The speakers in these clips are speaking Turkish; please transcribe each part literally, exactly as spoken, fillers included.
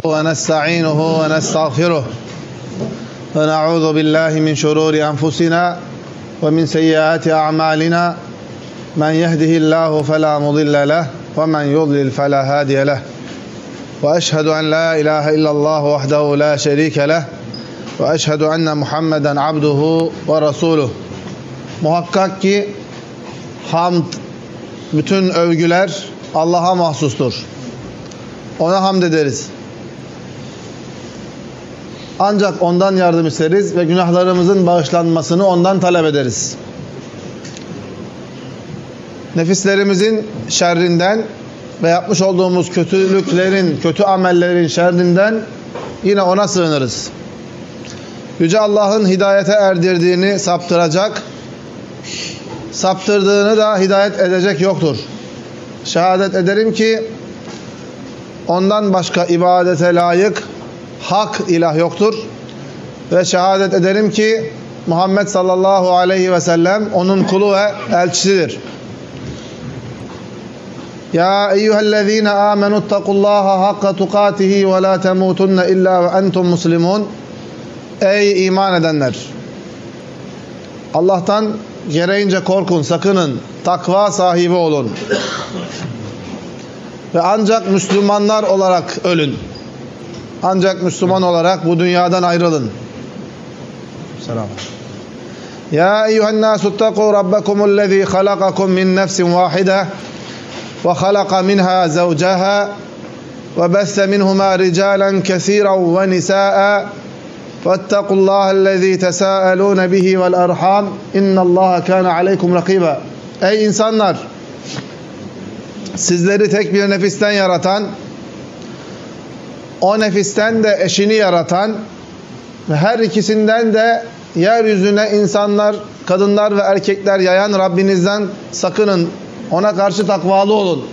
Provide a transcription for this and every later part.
ونستعينه ونستغفره ونعوذ بالله من شرور أنفسنا ومن سيئات أعمالنا من يهده الله فلا مضل له ومن يضلل فلا هادي له وأشهد أن لا إله إلا الله وحده لا شريك له وأشهد أن محمدا عبده ورسوله. Muhakkak ki hamd, bütün övgüler Allah'a mahsustur. Ona hamd ederiz. Ancak ondan yardım isteriz ve günahlarımızın bağışlanmasını ondan talep ederiz. Nefislerimizin şerrinden ve yapmış olduğumuz kötülüklerin, kötü amellerin şerrinden yine ona sığınırız. Yüce Allah'ın hidayete erdirdiğini saptıracak, saptırdığını da hidayet edecek yoktur. Şehadet ederim ki ondan başka ibadete layık hak ilah yoktur. Ve şehadet ederim ki Muhammed sallallahu aleyhi ve sellem onun kulu ve elçisidir. Ya eyyühellezine amenuttakullaha hakka tukatihi ve la temutunne illa ve entum muslimun. Ey iman edenler! Allah'tan gereğince korkun, sakının, takva sahibi olun. Ve ancak Müslümanlar olarak ölün. Ancak Müslüman olarak bu dünyadan ayrılın. Selam. Ya eyyuhennâsuttaqû rabbekumüllezî halakakum min nefsin vâhide ve halaka minhâ zevceha ve besse minhumâ ricâlen kesîran ve nisâ'a fettakullâhellezî tesâelûne bihi vel erhâm innallâhe kâne aleykum rakîbâ. Ey insanlar! Sizleri tek bir nefisten yaratan, o nefisten de eşini yaratan ve her ikisinden de yeryüzüne insanlar, kadınlar ve erkekler yayan Rabbinizden sakının. Ona karşı takvalı olun.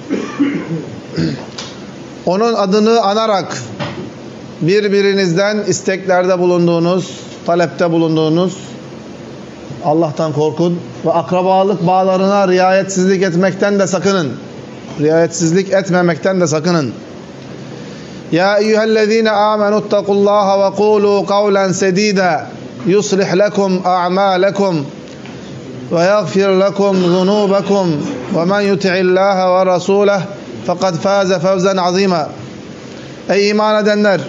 Onun adını anarak birbirinizden isteklerde bulunduğunuz, talepte bulunduğunuz Allah'tan korkun ve akrabalık bağlarına riayetsizlik etmekten de sakının. Riayetsizlik etmemekten de sakının. Ya eyyühellezine amenuttakullaha ve kûlû kavlen sedîde yuslih lekum a'mâlekum ve yagfir lekum zunûbekum ve men yuti'illâhe ve rasûleh fekad fâze fevzen azîmâ. Ey iman edenler!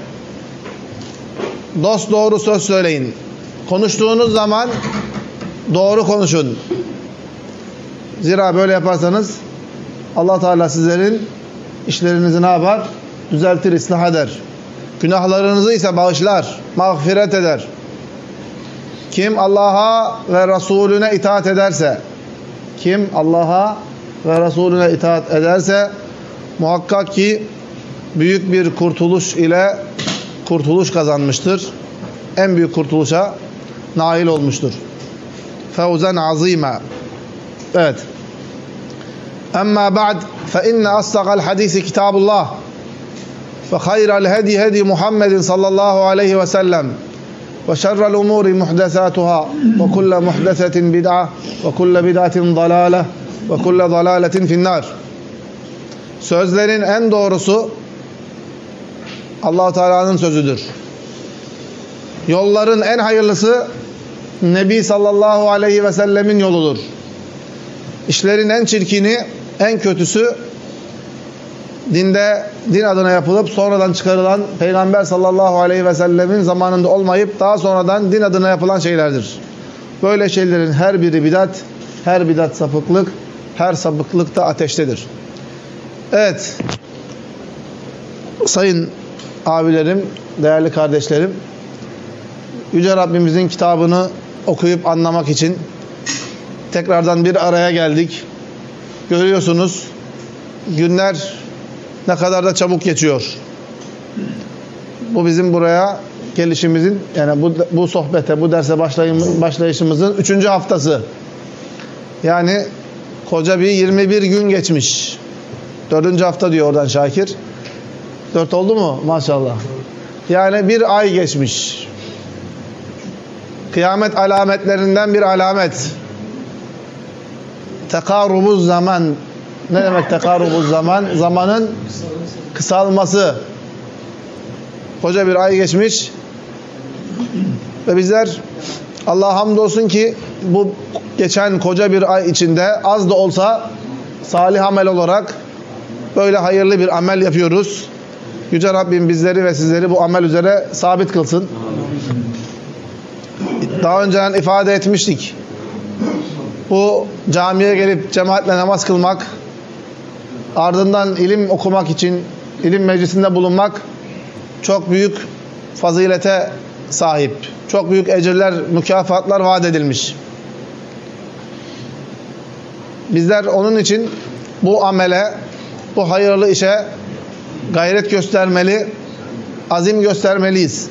Dost doğru söz söyleyin. Konuştuğunuz zaman doğru konuşun. Zira böyle yaparsanız Allah Teala sizlerin işlerinizi ne yapar? Düzeltir, ıslah eder. Günahlarınızı ise bağışlar, mağfiret eder. Kim Allah'a ve Resulüne itaat ederse, kim Allah'a ve Resulüne itaat ederse muhakkak ki büyük bir kurtuluş ile kurtuluş kazanmıştır. En büyük kurtuluşa nail olmuştur. Fevzen azîmâ. Evet. Amma ba'd fe inne asdaqal hadîsi kitâbullah ve hayral hedi hedi Muhammedin sallallahu aleyhi ve sellem ve şerrel umuri muhdesatuhâ ve kulle muhdesetin bid'a ve kulle bid'atin dalâle ve kulle dalâletin finnâr. Sözlerin en doğrusu Allah-u Teala'nın sözüdür. Yolların en hayırlısı Nebi sallallahu aleyhi ve sellemin yoludur. İşlerin en çirkini, en kötüsü dinde, din adına yapılıp sonradan çıkarılan Peygamber sallallahu aleyhi ve sellemin zamanında olmayıp daha sonradan din adına yapılan şeylerdir. Böyle şeylerin her biri bidat, her bidat sapıklık, her sapıklık da ateştedir. Evet, sayın abilerim, değerli kardeşlerim, Yüce Rabbimizin kitabını okuyup anlamak için tekrardan bir araya geldik. Görüyorsunuz, günler ne kadar da çabuk geçiyor. Bu bizim buraya gelişimizin, yani bu, bu sohbete, bu derse başlayışımızın üçüncü haftası. Yani koca bir yirmi bir gün geçmiş. Dördüncü hafta diyor oradan Şakir. Dört oldu mu? Maşallah. Yani bir ay geçmiş. Kıyamet alametlerinden bir alamet. Tekarubuz zaman. Ne demek tekarubuz zaman? Zamanın kısalması. Koca bir ay geçmiş. Ve bizler Allah'a hamdolsun ki bu geçen koca bir ay içinde az da olsa salih amel olarak böyle hayırlı bir amel yapıyoruz. Yüce Rabbim bizleri ve sizleri bu amel üzere sabit kılsın. Daha önceden ifade etmiştik. Bu camiye gelip cemaatle namaz kılmak, ardından ilim okumak için ilim meclisinde bulunmak çok büyük fazilete sahip. Çok büyük ecirler, mükafatlar vaat edilmiş. Bizler onun için bu amele, bu hayırlı işe gayret göstermeli, azim göstermeliyiz.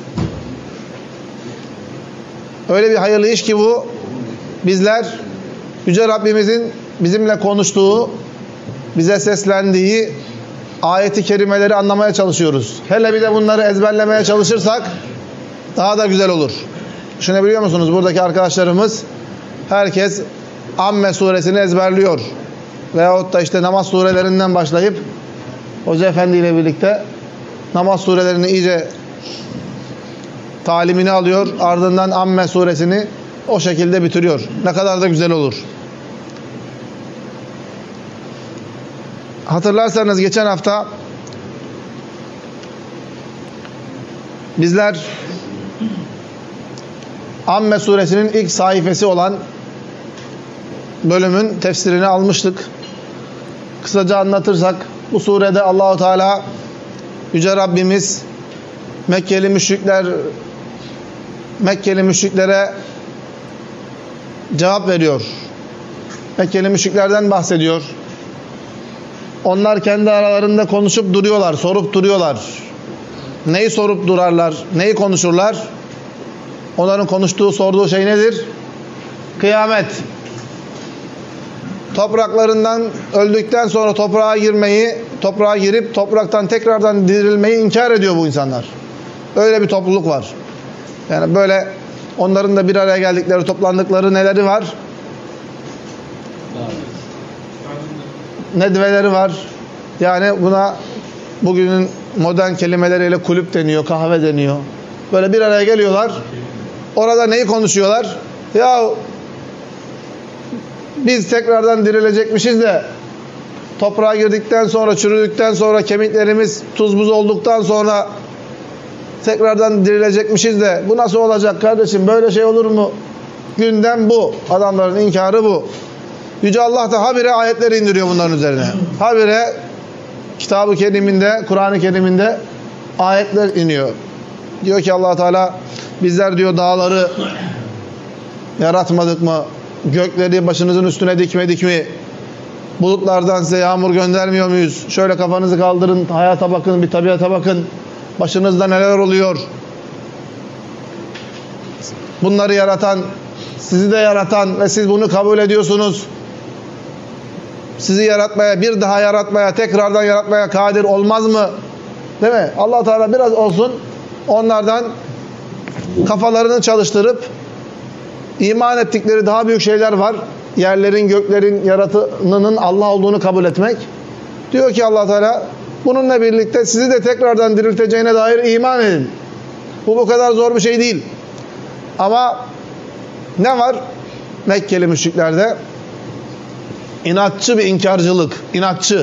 Öyle bir hayırlı iş ki bu, bizler Yüce Rabbimizin bizimle konuştuğu, bize seslendiği ayeti kerimeleri anlamaya çalışıyoruz. Hele bir de bunları ezberlemeye çalışırsak daha da güzel olur. Düşünebiliyor musunuz? Buradaki arkadaşlarımız herkes Amme suresini ezberliyor. Veyahut da işte namaz surelerinden başlayıp Hoca Efendi ile birlikte namaz surelerini iyice talimini alıyor. Ardından Amme suresini o şekilde bitiriyor. Ne kadar da güzel olur. Hatırlarsanız geçen hafta bizler Amme suresinin ilk sayfası olan bölümün tefsirini almıştık. Kısaca anlatırsak bu surede Allahu Teala Yüce Rabbimiz Mekkeli müşrikler Mekkeli müşriklere cevap veriyor. Mekkeli müşriklerden bahsediyor. Onlar kendi aralarında konuşup duruyorlar, sorup duruyorlar. Neyi sorup durarlar, neyi konuşurlar? Onların konuştuğu, sorduğu şey nedir? Kıyamet. Topraklarından öldükten sonra toprağa girmeyi, toprağa girip topraktan tekrardan dirilmeyi inkar ediyor bu insanlar. Öyle bir topluluk var. Yani böyle onların da bir araya geldikleri, toplandıkları neleri var? Nedveleri var. Yani buna bugünün modern kelimeleriyle kulüp deniyor, kahve deniyor. Böyle bir araya geliyorlar. Orada neyi konuşuyorlar? Ya biz tekrardan dirilecekmişiz de toprağa girdikten sonra, çürüdükten sonra, kemiklerimiz tuz buz olduktan sonra tekrardan dirilecekmişiz de bu nasıl olacak kardeşim? Böyle şey olur mu? Gündem bu. Adamların inkarı bu. Yüce Allah da habire ayetleri indiriyor bunların üzerine. Habire Kitab-ı Kerim'inde, Kur'an-ı Kerim'inde ayetler iniyor. Diyor ki Allah Teala bizler diyor dağları yaratmadık mı? Gökleri başınızın üstüne dikmedik mi? Bulutlardan size yağmur göndermiyor muyuz? Şöyle kafanızı kaldırın, hayata bakın, bir tabiata bakın. Başınızda neler oluyor? Bunları yaratan, sizi de yaratan ve siz bunu kabul ediyorsunuz. Sizi yaratmaya, bir daha yaratmaya, tekrardan yaratmaya kadir olmaz mı? Değil mi? Allah Teala biraz olsun onlardan kafalarını çalıştırıp iman ettikleri daha büyük şeyler var. Yerlerin, göklerin yaratanının Allah olduğunu kabul etmek. Diyor ki Allah Teala bununla birlikte sizi de tekrardan dirilteceğine dair iman edin. Bu bu kadar zor bir şey değil. Ama ne var? Mekkeli müşriklerde inatçı bir inkarcılık. İnatçı.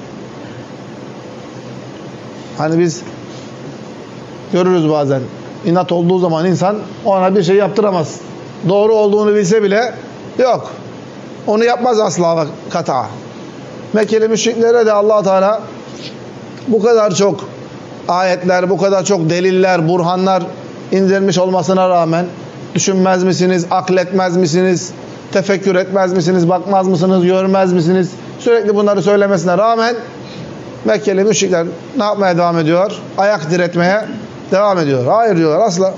Hani biz görürüz bazen. İnat olduğu zaman insan ona bir şey yaptıramaz. Doğru olduğunu bilse bile yok. Onu yapmaz asla kata. Mekkeli müşriklere de Allah Teala bu kadar çok ayetler, bu kadar çok deliller, burhanlar indirmiş olmasına rağmen düşünmez misiniz, akletmez misiniz, tefekkür etmez misiniz, bakmaz mısınız, görmez misiniz? Sürekli bunları söylemesine rağmen Mekkeli müşrikler ne yapmaya devam ediyor? Ayak diretmeye devam ediyor. Hayır diyorlar asla.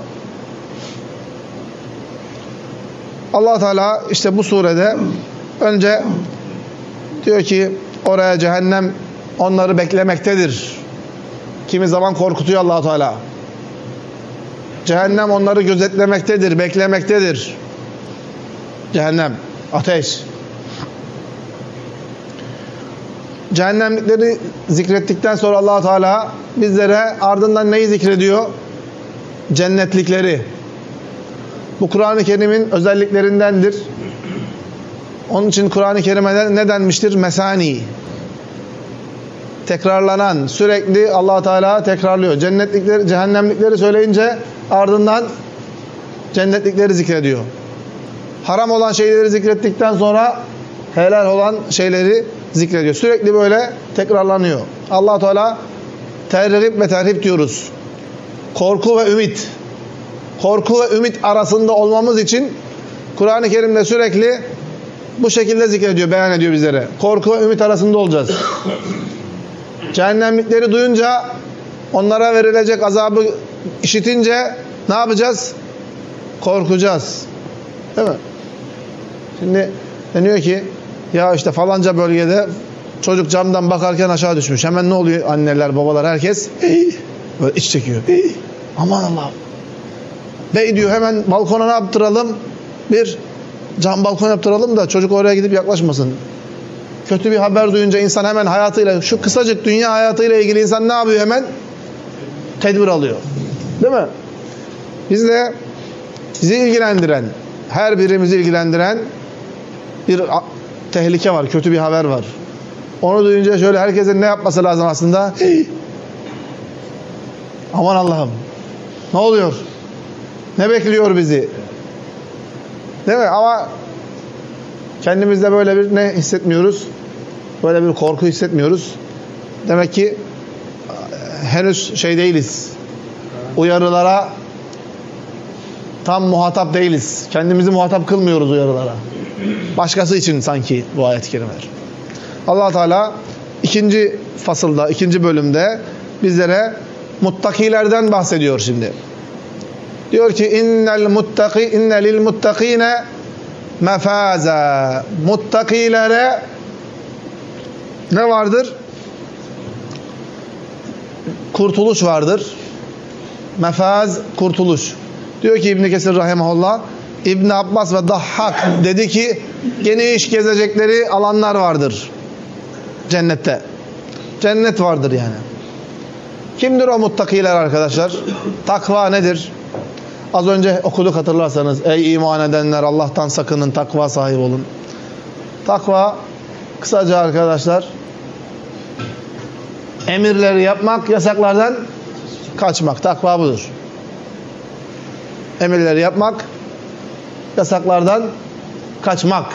Allah Teala işte bu surede önce diyor ki oraya cehennem onları beklemektedir. Kimi zaman korkutuyor Allah Teala. Cehennem onları gözetlemektedir, beklemektedir. Cehennem, ateş. cehennemlikleri zikrettikten sonra Allah Teala bizlere ardından neyi zikrediyor? Cennetlikleri. Bu Kur'an-ı Kerim'in özelliklerindendir. Onun için Kur'an-ı Kerim'e ne denmiştir? Mesani. Tekrarlanan, sürekli Allah Teala tekrarlıyor. Cennetlikleri, cehennemlikleri söyleyince ardından cennetlikleri zikrediyor. Haram olan şeyleri zikrettikten sonra helal olan şeyleri zikrediyor. Sürekli böyle tekrarlanıyor. Allah Teala terhip ve terhip diyoruz. Korku ve ümit. Korku ve ümit arasında olmamız için Kur'an-ı Kerim'de sürekli bu şekilde zikrediyor, beyan ediyor bizlere. Korku ve ümit arasında olacağız. Cehennemlikleri duyunca, onlara verilecek azabı işitince ne yapacağız? Korkacağız. Değil mi? Şimdi deniyor ki ya işte falanca bölgede çocuk camdan bakarken aşağı düşmüş. Hemen ne oluyor? Anneler, babalar, herkes böyle iç çekiyor. Aman Allah'ım. Bey diyor hemen balkona ne yaptıralım? Bir cam balkon yaptıralım da çocuk oraya gidip yaklaşmasın. Kötü bir haber duyunca insan hemen hayatıyla, şu kısacık dünya hayatıyla ilgili insan ne yapıyor hemen? Tedbir alıyor. Değil mi? Biz de bizi ilgilendiren, her birimizi ilgilendiren bir tehlike var, kötü bir haber var. Onu duyunca şöyle herkesin ne yapması lazım aslında? Hey! Aman Allah'ım. Ne oluyor? Ne bekliyor bizi? Değil mi? Ama kendimizde böyle bir ne hissetmiyoruz? Böyle bir korku hissetmiyoruz. Demek ki henüz şey değiliz. Uyarılara tam muhatap değiliz. Kendimizi muhatap kılmıyoruz uyarılara. Başkası için sanki bu ayet-i kerimeler. Allah Teala ikinci fasılda, ikinci bölümde bizlere muttakilerden bahsediyor şimdi. Diyor ki innel muttaki innelil muttakine mefaza. Muttakilere ne vardır? Kurtuluş vardır. Mefaz, kurtuluş. Diyor ki İbn Kesir rahimahullah, İbn Abbas ve Dahhak dedi ki geniş gezecekleri alanlar vardır cennette. Cennet vardır yani. Kimdir o muttakiler arkadaşlar? Takva nedir? Az önce okuduk hatırlarsanız. Ey iman edenler Allah'tan sakının, takva sahibi olun. Takva kısaca arkadaşlar emirleri yapmak, yasaklardan kaçmak. Takva budur. Emirleri yapmak, yasaklardan kaçmak.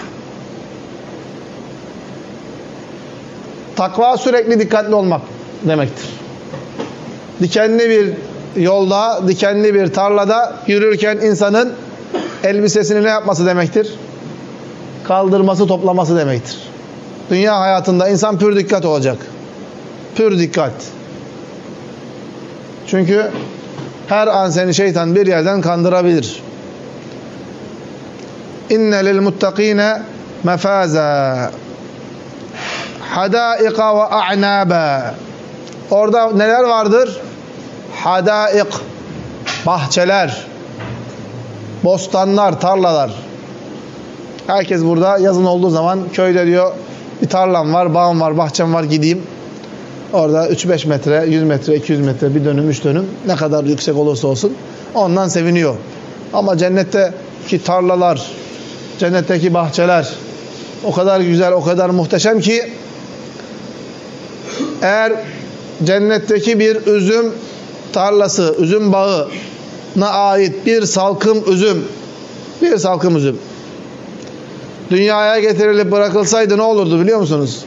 Takva sürekli dikkatli olmak demektir. Dikenli bir yolda, dikenli bir tarlada yürürken insanın elbisesini ne yapması demektir? Kaldırması, toplaması demektir. Dünya hayatında insan pür dikkat olacak. Pür dikkat. Çünkü her an seni şeytan bir yerden kandırabilir. İnne lil muttakine mefaza hadaika ve a'naba. Orada neler vardır? Hadaik, bahçeler, bostanlar, tarlalar. Herkes burada yazın olduğu zaman köyde diyor bir tarlam var, bağım var, bahçem var, gideyim. Orada üç beş metre, yüz metre, iki yüz metre, bir dönüm, üç dönüm ne kadar yüksek olursa olsun ondan seviniyor. Ama cennetteki tarlalar, cennetteki bahçeler o kadar güzel, o kadar muhteşem ki eğer cennetteki bir üzüm tarlası, üzüm bağına ait bir salkım üzüm, bir salkım üzüm dünyaya getirilip bırakılsaydı ne olurdu biliyor musunuz?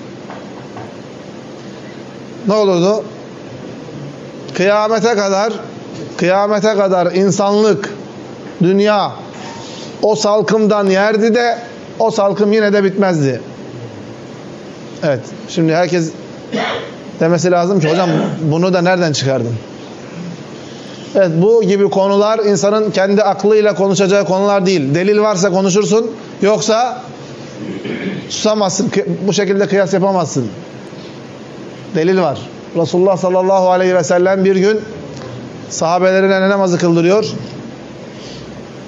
Ne olurdu? Kıyamete kadar, kıyamete kadar insanlık, dünya o salkımdan yerdi de o salkım yine de bitmezdi. Evet, şimdi herkes demesi lazım ki hocam bunu da nereden çıkardın? Evet, bu gibi konular insanın kendi aklıyla konuşacağı konular değil. Delil varsa konuşursun, yoksa susamazsın. Bu şekilde kıyas yapamazsın. Delil var. Resulullah sallallahu aleyhi ve sellem bir gün sahabelerine ne namazı kıldırıyor?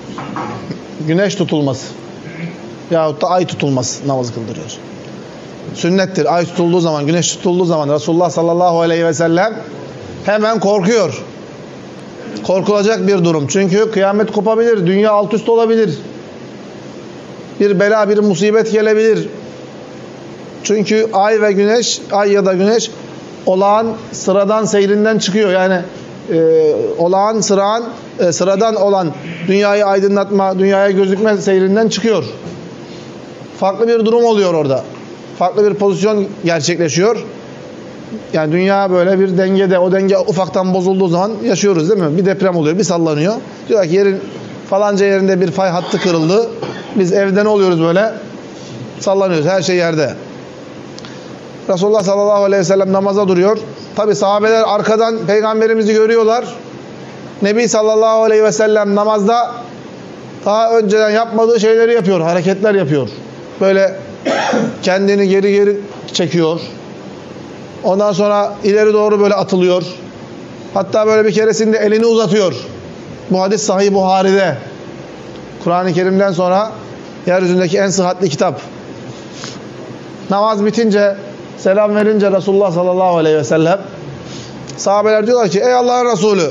Güneş tutulması yahut da ay tutulması namazı kıldırıyor. sünnettir. Ay tutulduğu zaman, güneş tutulduğu zaman Resulullah sallallahu aleyhi ve sellem hemen korkuyor. Korkulacak bir durum. Çünkü kıyamet kopabilir, dünya alt üst olabilir. Bir bela, bir musibet gelebilir. Çünkü ay ve güneş, ay ya da güneş olağan sıradan seyrinden çıkıyor. Yani e, olağan sıradan, e, sıradan olan dünyayı aydınlatma, dünyaya gözükme seyrinden çıkıyor. Farklı bir durum oluyor orada. Farklı bir pozisyon gerçekleşiyor. Yani dünya böyle bir dengede, o denge ufaktan bozulduğu zaman yaşıyoruz değil mi? Bir deprem oluyor, bir sallanıyor. Diyor ki yerin falanca yerinde bir fay hattı kırıldı. Biz evden oluyoruz böyle. Sallanıyoruz, her şey yerde. Resulullah sallallahu aleyhi ve sellem namaza duruyor. Tabi sahabeler arkadan peygamberimizi görüyorlar. Nebi sallallahu aleyhi ve sellem namazda daha önceden yapmadığı şeyleri yapıyor, hareketler yapıyor. Böyle kendini geri geri çekiyor. Ondan sonra ileri doğru böyle atılıyor. Hatta böyle bir keresinde elini uzatıyor. Bu hadis Sahih Buhari'de. Kur'an-ı Kerim'den sonra yeryüzündeki en sıhhatli kitap. Namaz bitince, selam verince Resulullah sallallahu aleyhi ve sellem, sahabeler diyorlar ki ey Allah'ın Resulü,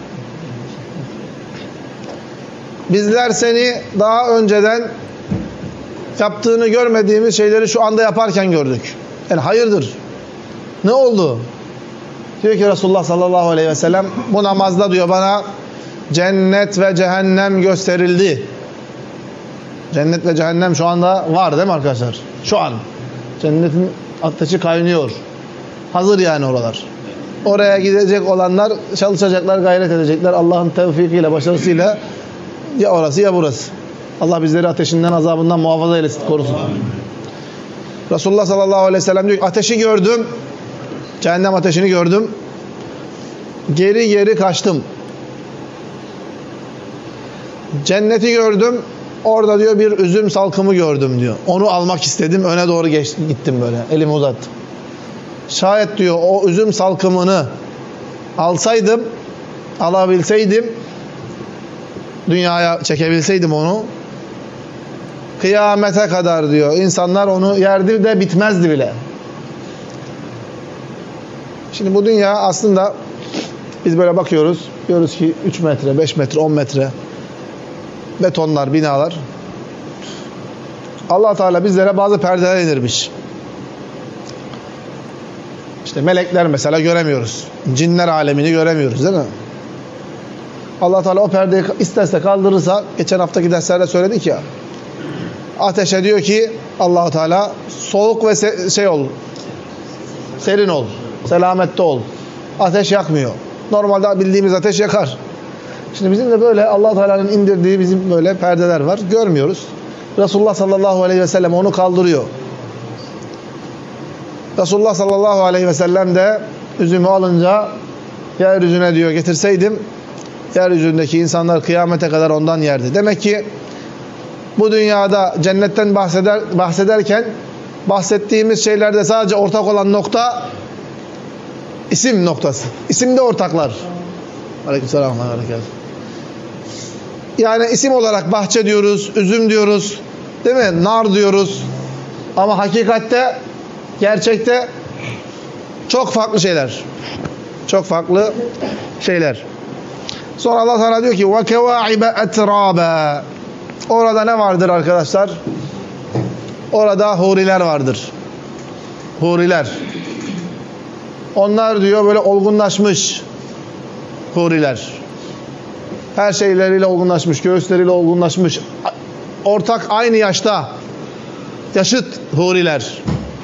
bizler seni daha önceden yaptığını görmediğimiz şeyleri şu anda yaparken gördük. Yani hayırdır? Ne oldu? Diyor ki Resulullah sallallahu aleyhi ve sellem, bu namazda diyor bana cennet ve cehennem gösterildi. Cennet ve cehennem şu anda var değil mi arkadaşlar? Şu an. Cennetin ateşi kaynıyor. Hazır yani oralar. Oraya gidecek olanlar çalışacaklar, gayret edecekler. Allah'ın tevfikiyle, başarısıyla ya orası ya burası. Allah bizleri ateşinden, azabından muhafaza eylesin, korusun. Resulullah sallallahu aleyhi ve sellem diyor, ateşi gördüm. Cehennem ateşini gördüm. Geri geri kaçtım. Cenneti gördüm. Orada diyor bir üzüm salkımı gördüm diyor. Onu almak istedim. Öne doğru geçtim, gittim böyle. Elimi uzattım. Şayet diyor o üzüm salkımını alsaydım, alabilseydim, dünyaya çekebilseydim onu, kıyamete kadar diyor insanlar onu yerdi de bitmezdi bile. Şimdi bu dünya aslında biz böyle bakıyoruz. Diyoruz ki üç metre, beş metre, on metre betonlar, binalar. Allah Teala bizlere bazı perdeler indirmiş. İşte melekler mesela göremiyoruz. Cinler alemini göremiyoruz değil mi? Allah Teala o perdeyi isterse kaldırırsa, geçen haftaki derslerde söyledik ya, ateşe diyor ki Allah Teala soğuk ve se şey ol, serin ol, selamette ol. Ateş yakmıyor. Normalde bildiğimiz ateş yakar. Şimdi bizim de böyle Allah Teala'nın indirdiği bizim böyle perdeler var. Görmüyoruz. Resulullah sallallahu aleyhi ve sellem onu kaldırıyor. Resulullah sallallahu aleyhi ve sellem de üzümü alınca yeryüzüne diyor getirseydim, yeryüzündeki insanlar kıyamete kadar ondan yerdi. Demek ki bu dünyada cennetten bahseder, bahsederken bahsettiğimiz şeylerde sadece ortak olan nokta isim noktası. İsimde ortaklar. Aleykümselam. Yani isim olarak bahçe diyoruz, üzüm diyoruz, değil mi? Nar diyoruz. Ama hakikatte, gerçekte çok farklı şeyler. Çok farklı şeyler. Sonra Allah Teala diyor ki وَكَوَاعِبَ اَتْرَابًا. Orada ne vardır arkadaşlar? Orada huriler vardır. Huriler. Onlar diyor böyle olgunlaşmış huriler. Her şeyleriyle olgunlaşmış, göğüsleriyle olgunlaşmış. Ortak aynı yaşta. Yaşıt huriler.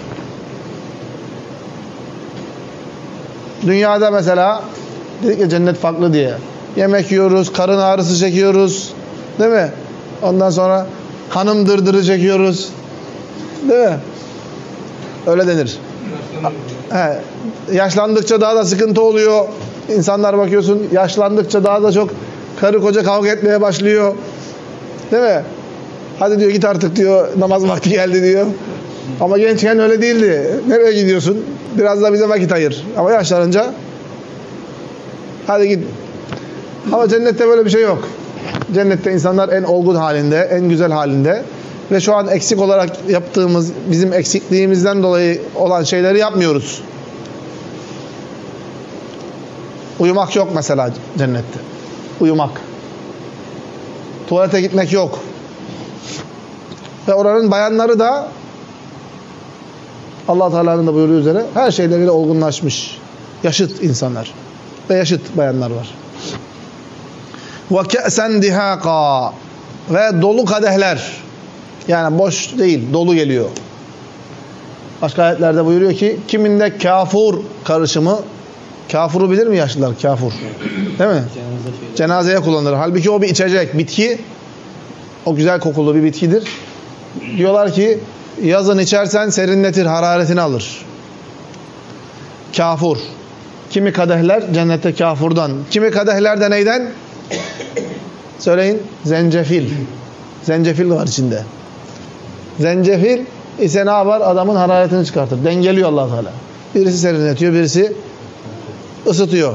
Dünyada mesela dedik ya cennet farklı diye. Yemek yiyoruz, karın ağrısı çekiyoruz. Değil mi? Ondan sonra hanım dırdırı çekiyoruz. Değil mi? Öyle denir. He, yaşlandıkça daha da sıkıntı oluyor. İnsanlar bakıyorsun yaşlandıkça daha da çok karı koca kavga etmeye başlıyor. Değil mi? Hadi diyor git artık diyor, namaz vakti geldi diyor. Ama gençken öyle değildi. Nereye gidiyorsun? Biraz da bize vakit ayır. Ama yaşlanınca hadi git. Ama cennette böyle bir şey yok. Cennette insanlar en olgun halinde, en güzel halinde ve şu an eksik olarak yaptığımız, bizim eksikliğimizden dolayı olan şeyleri yapmıyoruz. Uyumak yok mesela cennette. Uyumak. Tuvalete gitmek yok. Ve oranın bayanları da Allah Teala'nın da buyurduğu üzere her şeyleriyle olgunlaşmış. Yaşıt insanlar. Ve yaşıt bayanlar var. وَكَأْسًا دِهَاقًا Ve dolu kadehler. Yani boş değil, dolu geliyor. Başka ayetlerde buyuruyor ki, kiminde kafur karışımı, kafuru bilir mi yaşlılar? Kafur. Değil mi? Cenazeye kullanılır. Halbuki o bir içecek, bitki. O güzel kokulu bir bitkidir. Diyorlar ki, yazın içersen serinletir, hararetini alır. Kafur. Kimi kadehler cennette kafurdan. Kimi kadehler de neyden? Söyleyin. Zencefil. Zencefil var içinde. Zencefil ise ne yapar? Adamın hararetini çıkartır. Dengeliyor Allah Teala. Birisi serinletiyor, birisi ısıtıyor.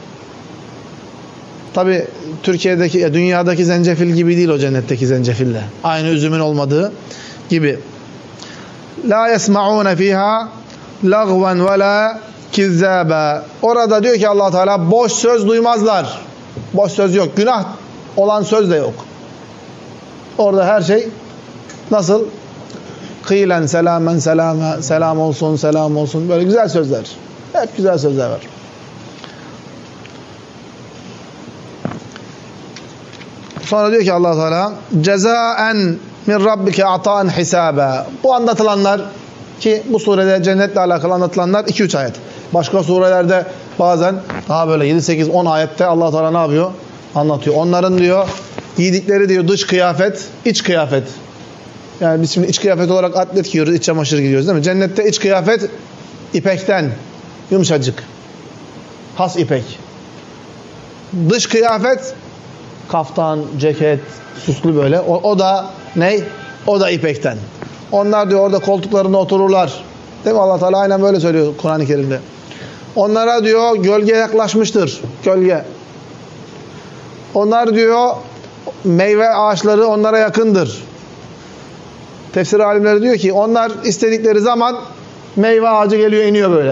Tabi Türkiye'deki, dünyadaki zencefil gibi değil o cennetteki zencefille. Aynı üzümün olmadığı gibi. La yesma'un fiha lagwan ve la kizzaba. Orada diyor ki Allah Teala boş söz duymazlar. Boş söz yok. Günah olan söz de yok. Orada her şey nasıl? Kıylen selamen selama, selam olsun, selam olsun. Böyle güzel sözler. Hep güzel sözler var. Sonra diyor ki Allah Teala cezaen min rabbike ata'en hisabe. Bu anlatılanlar ki bu surede cennetle alakalı anlatılanlar iki üç ayet. Başka surelerde bazen daha böyle yedi sekiz on ayette Allah Teala ne yapıyor? Anlatıyor. Onların diyor giydikleri diyor dış kıyafet, iç kıyafet. Yani biz şimdi iç kıyafet olarak atlet giyiyoruz, iç çamaşır giyiyoruz değil mi? Cennette iç kıyafet ipekten, yumuşacık. Has ipek. Dış kıyafet kaftan, ceket, süslü böyle. O, o da ne? O da ipekten. Onlar diyor orada koltuklarında otururlar. Değil mi? Allah Teala aynen böyle söylüyor Kur'an-ı Kerim'de. Onlara diyor gölge yaklaşmıştır. Gölge. Onlar diyor meyve ağaçları onlara yakındır. Tefsir alimleri diyor ki onlar istedikleri zaman meyve ağacı geliyor iniyor böyle.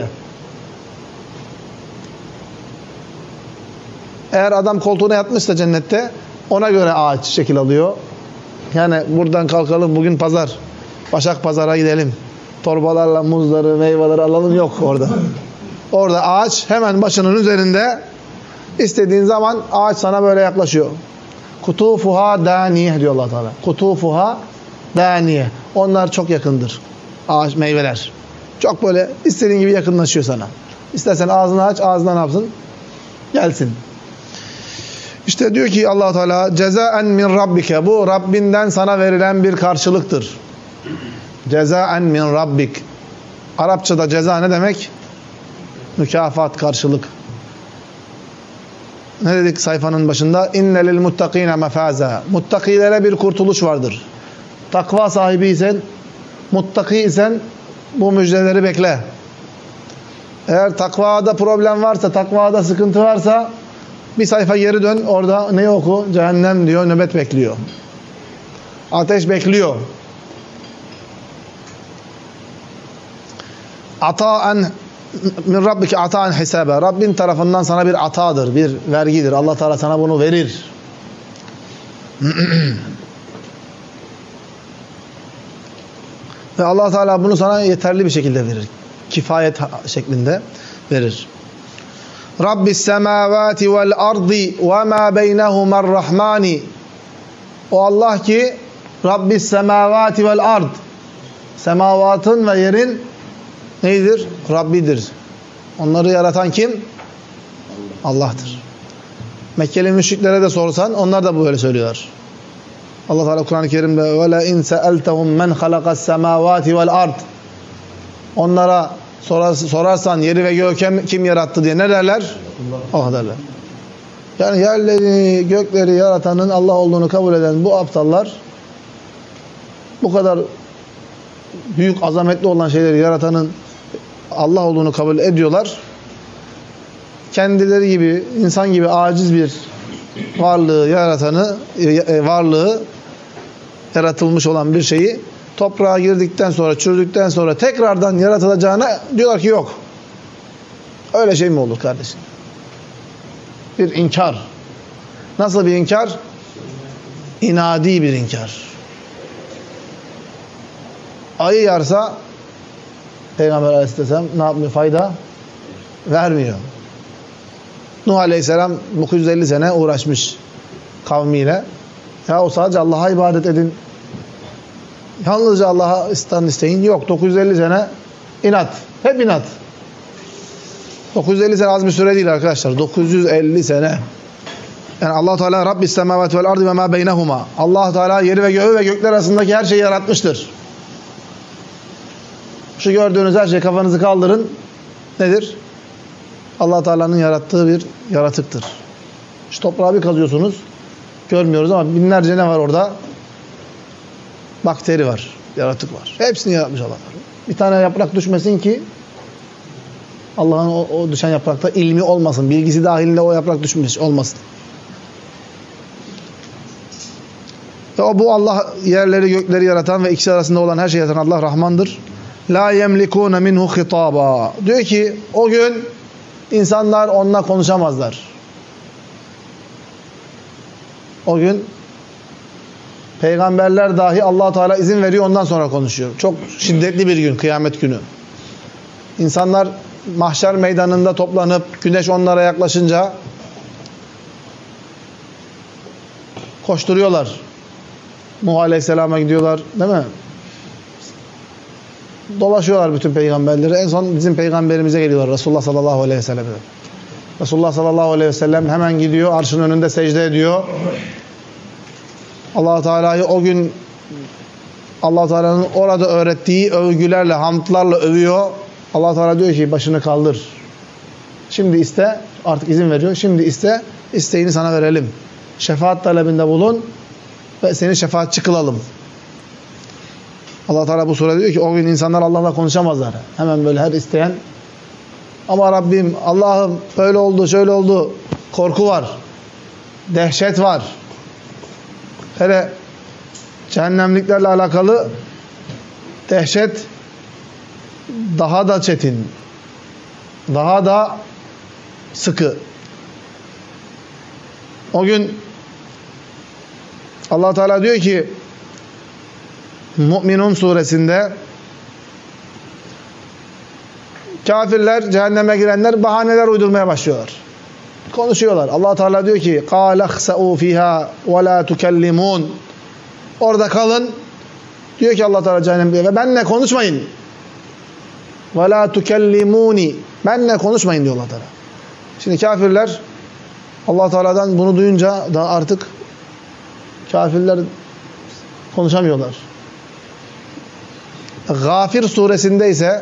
Eğer adam koltuğuna yatmışsa cennette ona göre ağaç şekil alıyor. Yani buradan kalkalım bugün pazar. Başak pazara gidelim. Torbalarla muzları, meyveleri alalım yok orada. Orada ağaç hemen başının üzerinde istediğin zaman ağaç sana böyle yaklaşıyor. Kutufuha daniye diyor Allah Teala. Kutufuha daniye. Onlar çok yakındır. Ağaç, meyveler. Çok böyle istediğin gibi yakınlaşıyor sana. İstersen ağzını aç, ağzından ne yapsın? Gelsin. İşte diyor ki Allah Teala cezaen min rabbike. Bu Rabbinden sana verilen bir karşılıktır. Cezaen min rabbik. Arapçada ceza ne demek? Mükafat, karşılık. Ne dedik sayfanın başında? İnne lil muttakine mefaza. Muttakilere bir kurtuluş vardır. Takva sahibiysen, muttaki isen bu müjdeleri bekle. Eğer takvada problem varsa, takvada sıkıntı varsa bir sayfa geri dön. Orada ne oku? Cehennem diyor, nöbet bekliyor. Ateş bekliyor. Ata'en min rabbike ata'en hisabe. Rabbin tarafından sana bir atadır, bir vergidir. Allah Teala sana bunu verir. Ve Allah Teala bunu sana yeterli bir şekilde verir. Kifayet şeklinde verir. Rabbis semavati vel ardi ve ma beynehumar rahmani. O Allah ki Rabbis semavati vel ard. Semavatın ve yerin neydir? Rabbidir. Onları yaratan kim? Allah'tır. Mekkeli müşriklere de sorsan onlar da böyle söylüyorlar. Allah Teala Kur'an-ı Kerim'de ve la in sa'altahum men halakas semavati vel ard. Onlara sorarsan yeri ve göğü kim yarattı diye ne derler? Allah, Allah derler. Yani yerleri, gökleri yaratanın Allah olduğunu kabul eden bu aptallar bu kadar büyük, azametli olan şeyleri yaratanın Allah olduğunu kabul ediyorlar. Kendileri gibi, insan gibi aciz bir varlığı yaratanı, varlığı yaratılmış olan bir şeyi toprağa girdikten sonra, çürüdükten sonra tekrardan yaratılacağına diyorlar ki yok. Öyle şey mi olur kardeşim? Bir inkar. Nasıl bir inkar? İnadi bir inkar. Ayı yarsa Peygamber Aleyhisselam ne yapmıyor? Fayda vermiyor. Nuh Aleyhisselam dokuz yüz elli sene uğraşmış kavmiyle. Ya o sadece Allah'a ibadet edin. Yalnızca Allah'a isteyin. Yok. dokuz yüz elli sene inat. Hep inat. dokuz yüz elli sene az bir süre değil arkadaşlar. dokuz yüz elli sene. Yani Allah Teala Rabbis semavati vel ardı ve ma beynehuma. Allah Teala yeri ve göğü ve gökler arasındaki her şeyi yaratmıştır. Şu gördüğünüz her şey, kafanızı kaldırın. Nedir? Allah Teala'nın yarattığı bir yaratıktır. Şu toprağı bir kazıyorsunuz. Görmüyoruz ama binlerce ne var orada? Bakteri var, yaratık var. Hepsini yaratmış Allah. Bir tane yaprak düşmesin ki Allah'ın o, o düşen yaprakta ilmi olmasın. Bilgisi dahilinde o yaprak düşmüş olmasın. Ve o bu Allah yerleri gökleri yaratan ve ikisi arasında olan her şeyi yaratan Allah Rahmandır. La yemlikune minhu hitaba. Diyor ki o gün insanlar onunla konuşamazlar. O gün peygamberler dahi Allah Teala izin veriyor, ondan sonra konuşuyor. Çok şiddetli bir gün, kıyamet günü. İnsanlar mahşer meydanında toplanıp güneş onlara yaklaşınca koşturuyorlar. Nuh Aleyhisselam'a gidiyorlar, değil mi? Dolaşıyorlar bütün peygamberleri. En son bizim peygamberimize geliyorlar. Resulullah sallallahu aleyhi ve sellem'e. Resulullah sallallahu aleyhi ve sellem hemen gidiyor. Arşın önünde secde ediyor. Allah Teala'yı o gün Allah Teala'nın orada öğrettiği övgülerle, hamdlarla övüyor. Allah Teala diyor ki başını kaldır. Şimdi iste, artık izin veriyor. Şimdi iste, isteğini sana verelim. Şefaat talebinde bulun ve seni şefaatçi kılalım. Allah Teala bu surede diyor ki o gün insanlar Allah'la konuşamazlar. Hemen böyle her isteyen ama Rabbim, Allah'ım böyle oldu, şöyle oldu. Korku var. Dehşet var. Hele cehennemliklerle alakalı dehşet daha da çetin. Daha da sıkı. O gün Allah Teala diyor ki Mü'minun suresinde kafirler, cehenneme girenler bahaneler uydurmaya başlıyorlar. Konuşuyorlar. Allah Teala diyor ki: "Qâle khsa'û fîhâ ve lâ tukellimûn." Orada kalın. Diyor ki Allah Teala cehennemde ve benimle konuşmayın. "Ve lâ tukellimûni." Benimle konuşmayın diyor Allah Teala. Şimdi kafirler Allah Teala'dan bunu duyunca da artık kafirler konuşamıyorlar. Gafir suresinde ise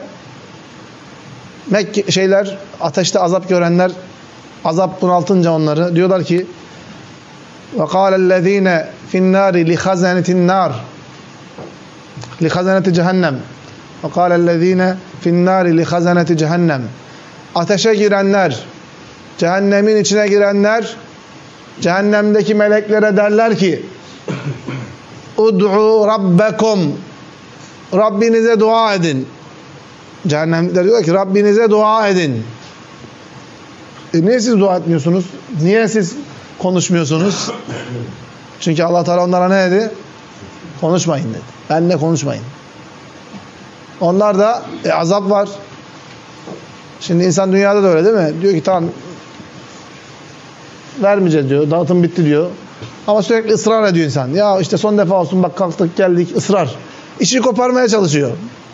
Mekke şeyler, ateşte azap görenler, azap bunaltınca onları diyorlar ki: وَقَالَ الَّذ۪ينَ فِي النَّارِ لِخَزَنَةِ النَّارِ لِخَزَنَةِ cehennem وَقَالَ الَّذ۪ينَ فِي النَّارِ لِخَزَنَةِ cehennem. Ateşe girenler, cehennemin içine girenler, cehennemdeki meleklere derler ki: اُدْعُوا رَبَّكُمْ Rabbinize dua edin. Cehennemlikler diyor ki Rabbinize dua edin. E niye siz dua etmiyorsunuz? Niye siz konuşmuyorsunuz? Çünkü Allah Teala onlara ne dedi? Konuşmayın dedi. Benimle konuşmayın. Onlar da e, azap var. Şimdi insan dünyada da öyle değil mi? Diyor ki tamam vermeyeceğiz diyor. Dağıtım bitti diyor. Ama sürekli ısrar ediyor insan. Ya işte son defa olsun bak kalktık geldik ısrar. İşi koparmaya çalışıyor.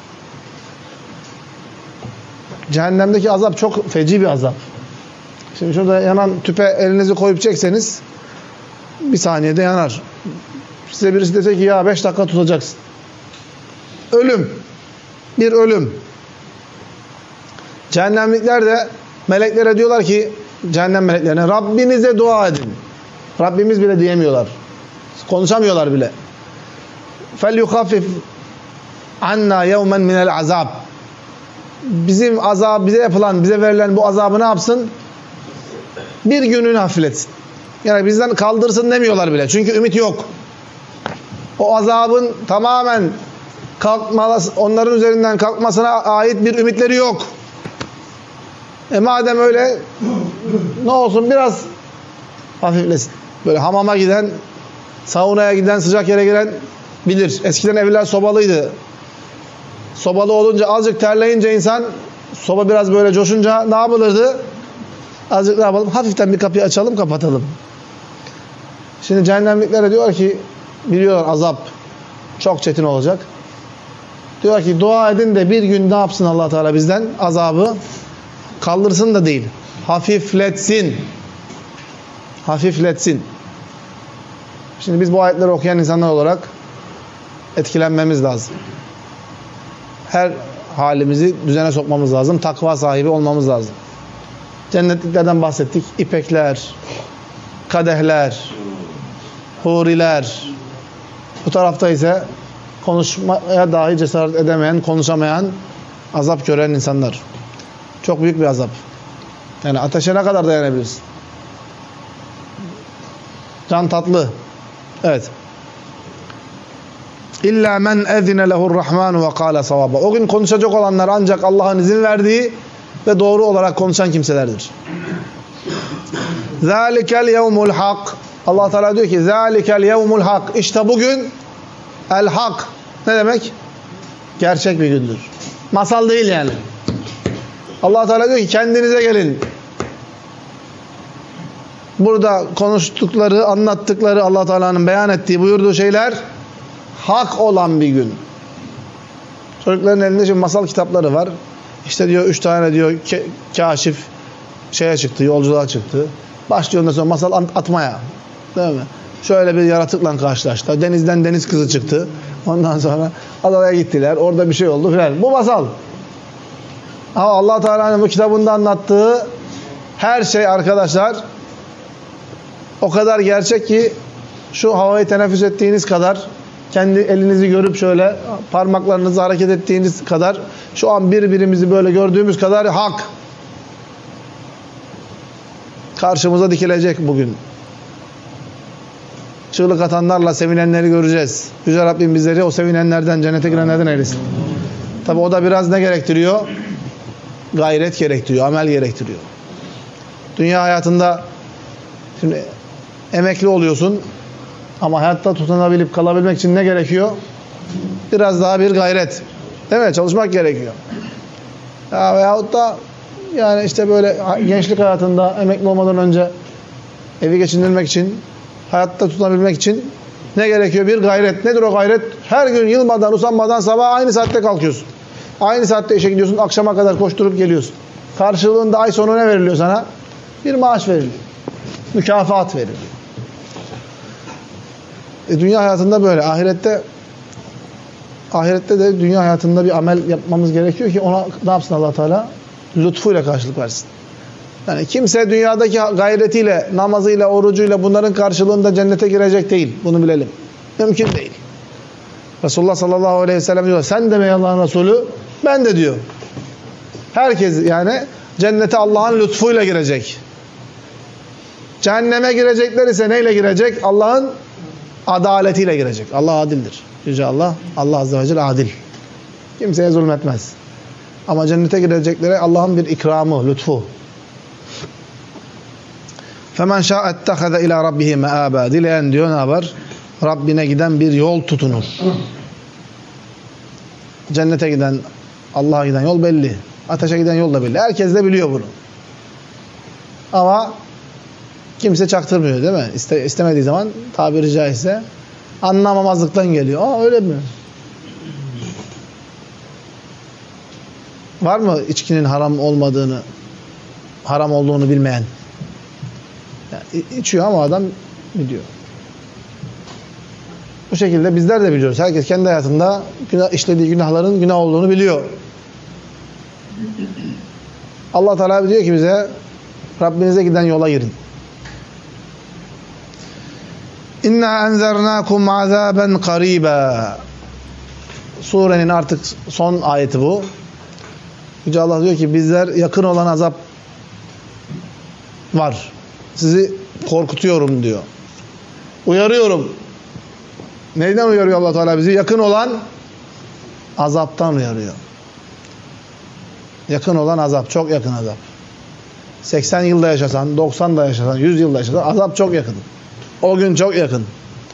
Cehennemdeki azap çok feci bir azap. Şimdi şurada yanan tüpe elinizi koyup çekseniz bir saniyede yanar. Size birisi dese ki ya beş dakika tutacaksın. Ölüm. Bir ölüm. Cehennemlikler de meleklere diyorlar ki cehennem meleklerine Rabbinize dua edin. Rabbimiz bile diyemiyorlar. Konuşamıyorlar bile. فَلْيُخَفِّفْ عَنَّا يَوْمًا مِنَ الْعَذَابِ Bizim azab, bize yapılan, bize verilen bu azabı ne yapsın? Bir gününü hafifletsin. Yani bizden kaldırsın demiyorlar bile. Çünkü ümit yok. O azabın tamamen kalkması, onların üzerinden kalkmasına ait bir ümitleri yok. E madem öyle, ne olsun biraz hafiflesin. Böyle hamama giden, saunaya giden, sıcak yere giren bilir. Eskiden evler sobalıydı. Sobalı olunca, azıcık terleyince insan, soba biraz böyle coşunca ne yapılırdı? Azıcık ne yapalım? Hafiften bir kapıyı açalım, kapatalım. Şimdi cehennemliklere diyor ki, biliyorlar azap çok çetin olacak. Diyor ki dua edin de bir gün ne yapsın Allah Teala bizden? Azabı kaldırsın da değil. Hafifletsin. Hafifletsin. Şimdi biz bu ayetleri okuyan insanlar olarak etkilenmemiz lazım. Her halimizi düzene sokmamız lazım. Takva sahibi olmamız lazım. Cennetliklerden bahsettik. İpekler, kadehler, huriler. Bu tarafta ise konuşmaya dahi cesaret edemeyen, konuşamayan, azap gören insanlar. Çok büyük bir azap. Yani ateşe ne kadar dayanabilirsin? Can tatlı. Evet. İlla men ezine lehu'r-Rahmanu ve kâle savaba. O gün konuşacak olanlar ancak Allah'ın izin verdiği ve doğru olarak konuşan kimselerdir. Zâlikel yevmul hak. Allah Teala diyor ki zâlikel yevmul hak. İşte bugün el hak. Ne demek? Gerçek bir gündür. Masal değil yani. Allah Teala diyor ki kendinize gelin. Burada konuştukları, anlattıkları, Allah Teala'nın beyan ettiği, buyurduğu şeyler hak olan bir gün. Çocukların elinde şimdi masal kitapları var. İşte diyor üç tane diyor kaşif şeye çıktı, yolculuğa çıktı. Başlıyor ondan sonra masal atmaya. Değil mi? Şöyle bir yaratıkla karşılaştı. Denizden deniz kızı çıktı. Ondan sonra adaya gittiler. Orada bir şey oldu filan. Bu masal. Ama Allah Teala'nın bu kitabında anlattığı her şey arkadaşlar o kadar gerçek ki şu havayı teneffüs ettiğiniz kadar, kendi elinizi görüp şöyle parmaklarınızı hareket ettiğiniz kadar, şu an birbirimizi böyle gördüğümüz kadar hak karşımıza dikilecek bugün. Çığlık atanlarla sevinenleri göreceğiz. Yüce Rabbim bizleri o sevinenlerden, cennete girenlerden eylesin. Tabi o da biraz ne gerektiriyor? Gayret gerektiriyor, amel gerektiriyor. Dünya hayatında şimdi emekli oluyorsun ama hayatta tutunabilip kalabilmek için ne gerekiyor? Biraz daha bir gayret. Değil mi? Çalışmak gerekiyor. Ya veyahut da yani işte böyle gençlik hayatında emekli olmadan önce evi geçindirmek için, hayatta tutunabilmek için ne gerekiyor? Bir gayret. Nedir o gayret? Her gün yılmadan, usanmadan sabah aynı saatte kalkıyorsun. Aynı saatte işe gidiyorsun, akşama kadar koşturup geliyorsun. Karşılığında ay sonu ne veriliyor sana? Bir maaş veriliyor. Mükafat veriliyor. E, dünya hayatında böyle. Ahirette ahirette de dünya hayatında bir amel yapmamız gerekiyor ki ona ne yapsın Allah Teala? Lütfuyla karşılık versin. Yani kimse dünyadaki gayretiyle, namazıyla, orucuyla bunların karşılığında cennete girecek değil. Bunu bilelim. Mümkün değil. Resulullah sallallahu aleyhi ve sellem diyor. Sen de mi Allah'ın Resulü? Ben de diyor. Herkes yani cennete Allah'ın lütfuyla girecek. Cehenneme girecekler ise neyle girecek? Allah'ın adaletiyle girecek. Allah adildir. Yüce Allah, Allah azze ve celle adil. Kimseye zulmetmez. Ama cennete gireceklere Allah'ın bir ikramı, lütfu. فَمَنْ شَاءَ اتَّخَذَ اِلَى رَبِّهِ مَآبًا. Dileyen diyor ne yapar? Rabbine giden bir yol tutunur. Cennete giden, Allah'a giden yol belli. Ateşe giden yol da belli. Herkes de biliyor bunu. Ama kimse çaktırmıyor değil mi? İste, istemediği zaman tabiri caizse anlamamazlıktan geliyor. Aa öyle mi? Var mı içkinin haram olmadığını, haram olduğunu bilmeyen? Yani içiyor ama adam biliyor. Bu şekilde bizler de biliyoruz. Herkes kendi hayatında günah, işlediği günahların günah olduğunu biliyor. Allah Teala diyor ki bize Rabbinize giden yola girin. İnna enzernakum azaben qariba. Surenin artık son ayeti bu. Yüce Allah diyor ki bizler yakın olan azap var. Sizi korkutuyorum diyor. Uyarıyorum. Neyden uyarıyor Allah Teala bizi? Yakın olan azaptan uyarıyor. Yakın olan azap, çok yakın azap. seksen yılda yaşasan, doksan da yaşasan, yüz yılda yaşasan azap çok yakın. O gün çok yakın.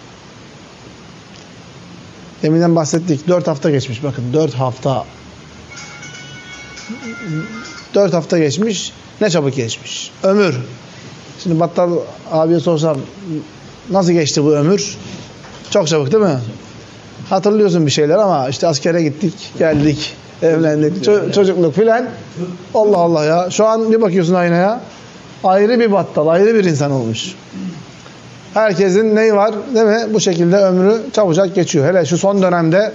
Deminden bahsettik. Dört hafta geçmiş. Bakın dört hafta. Dört hafta geçmiş. Ne çabuk geçmiş. Ömür. Şimdi Battal abiye sorsam nasıl geçti bu ömür? Çok çabuk değil mi? Hatırlıyorsun bir şeyler ama işte askere gittik, geldik, evlendik, ço- çocukluk filan. Allah Allah ya. Şu an bir bakıyorsun aynaya. Ayrı bir Battal, ayrı bir insan olmuş. Herkesin neyi var değil mi? Bu şekilde ömrü çabucak geçiyor. Hele şu son dönemde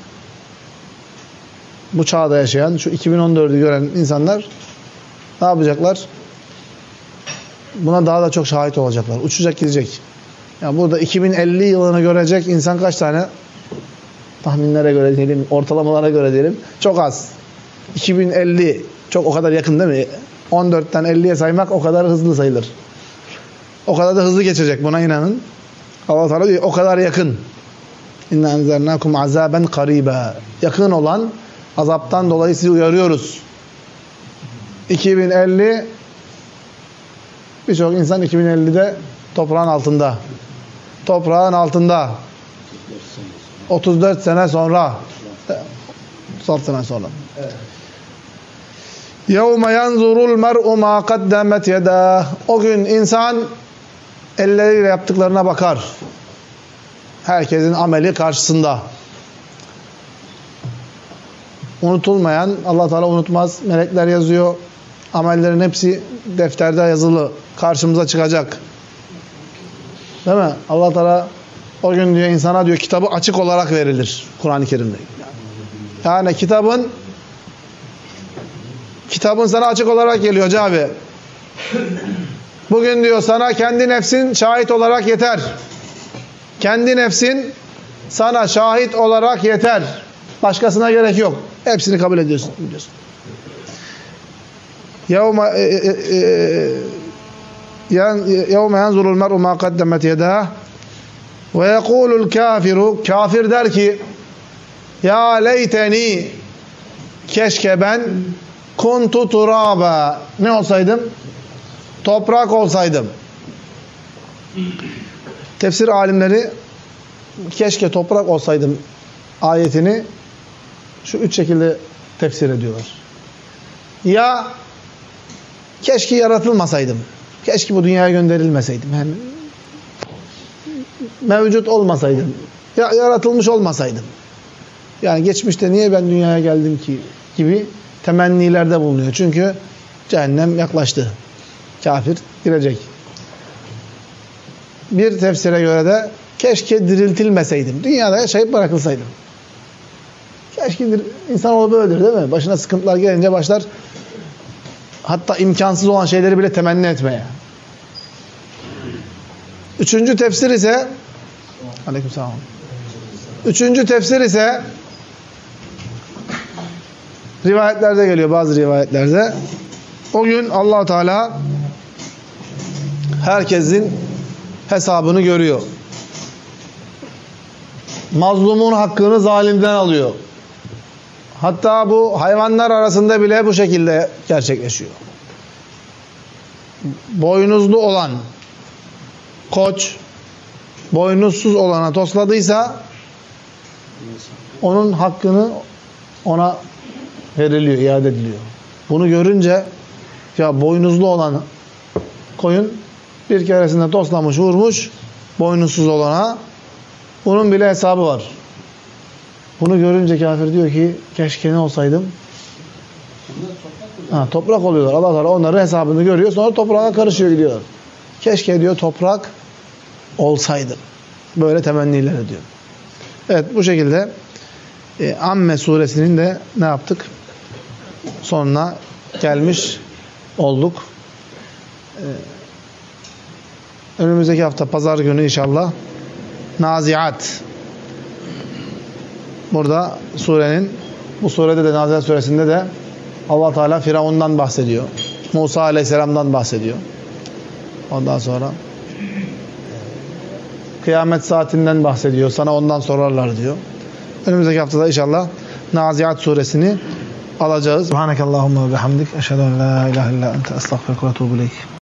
bu çağda yaşayan, şu iki bin on dördü gören insanlar ne yapacaklar? Buna daha da çok şahit olacaklar. Uçacak gidecek. Yani burada iki bin elli yılını görecek insan kaç tane? Tahminlere göre diyelim, ortalamalara göre diyelim. Çok az. iki bin elli çok o kadar yakın değil mi? on dörtten elliye saymak o kadar hızlı sayılır. O kadar da hızlı geçecek, buna inanın. Allah Teala diyor o kadar yakın. İnna enzernakum azaben kariba. Yakın olan azaptan dolayı sizi uyarıyoruz. iki bin elli birçok insan iki bin ellide toprağın altında. Toprağın altında. otuz dört sene sonra. otuz altı sene sonra. يَوْمَ يَنْظُرُ الْمَرْءُ مَا قَدَّمَتْ يَدَاهُ. O gün insan elleriyle yaptıklarına bakar. Herkesin ameli karşısında. Unutulmayan, Allah Teala unutmaz. Melekler yazıyor. Amellerin hepsi defterde yazılı. Karşımıza çıkacak. Değil mi? Allah Teala o gün diyor insana diyor kitabı açık olarak verilir. Kur'an-ı Kerim'de. Yani kitabın kitabın sana açık olarak geliyor Hacı abi. Bugün diyor sana kendi nefsin şahit olarak yeter. Kendi nefsin sana şahit olarak yeter. Başkasına gerek yok. Hepsini kabul ediyorsun. Biliyorsun. Yevme yevme yanzurul mer'u ma kaddemet yedah ve yekulul kafiru, kafir der ki ya leyteni, keşke ben kuntu turaba, ne olsaydım? Toprak olsaydım. Tefsir alimleri keşke toprak olsaydım ayetini şu üç şekilde tefsir ediyorlar. Ya keşke yaratılmasaydım. Keşke bu dünyaya gönderilmeseydim. Hem mevcut olmasaydım. Ya yaratılmış olmasaydım. Yani geçmişte niye ben dünyaya geldim ki gibi temennilerde bulunuyor. Çünkü cehennem yaklaştı. Kafir girecek. Bir tefsire göre de keşke diriltilmeseydim. Dünyada yaşayıp bırakılsaydım. Keşke insanoğlu böyledir değil mi? Başına sıkıntılar gelince başlar hatta imkansız olan şeyleri bile temenni etmeye. Üçüncü tefsir ise Aleykümselam. Üçüncü tefsir ise rivayetlerde geliyor, bazı rivayetlerde. O gün Allah Teala herkesin hesabını görüyor. Mazlumun hakkını zalimden alıyor. Hatta bu hayvanlar arasında bile bu şekilde gerçekleşiyor. Boynuzlu olan koç boynuzsuz olana tosladıysa onun hakkını ona veriliyor, iade ediliyor. Bunu görünce ya boynuzlu olan koyun bir keresinde toslamış, vurmuş boynuzsuz olana, bunun bile hesabı var. Bunu görünce kafir diyor ki keşke ne olsaydım? Ha, toprak oluyorlar. Allah Teala onların hesabını görüyor. Sonra toprağa karışıyor gidiyorlar. Keşke diyor toprak olsaydım. Böyle temenniler ediyor. Evet, bu şekilde e, Amme suresinin de ne yaptık? Sonuna gelmiş olduk. E, önümüzdeki hafta pazar günü inşallah Naziat. Burada surenin, bu surede de Naziat suresinde de Allah Teala Firavun'dan bahsediyor. Musa Aleyhisselam'dan bahsediyor. Ondan sonra kıyamet saatinden bahsediyor. Sana ondan sorarlar diyor. Önümüzdeki haftada inşallah Naziat suresini alacağız. Subhanakallahumma ve bihamdik. Eşhedü en la ilahe illa ente estağfiruke ve etûbü ileyk.